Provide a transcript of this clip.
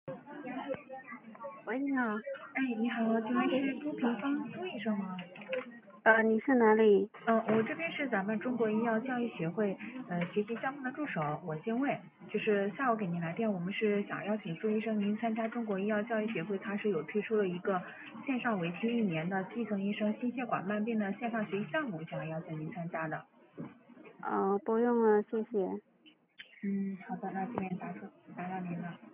喂，你好。 哎，你好，请问是朱平芳朱医生吗？ 你是哪里？ 我这边是咱们中国医药教育协会学习项目的助手，我姓魏，就是下午给您来电，我们是想邀请朱医生您参加中国医药教育协会，它是有推出了一个线上为期1年的基层医生心血管慢病的线上学习项目，想邀请您参加的。 不用了，谢谢。 好的，那这边打扰您了。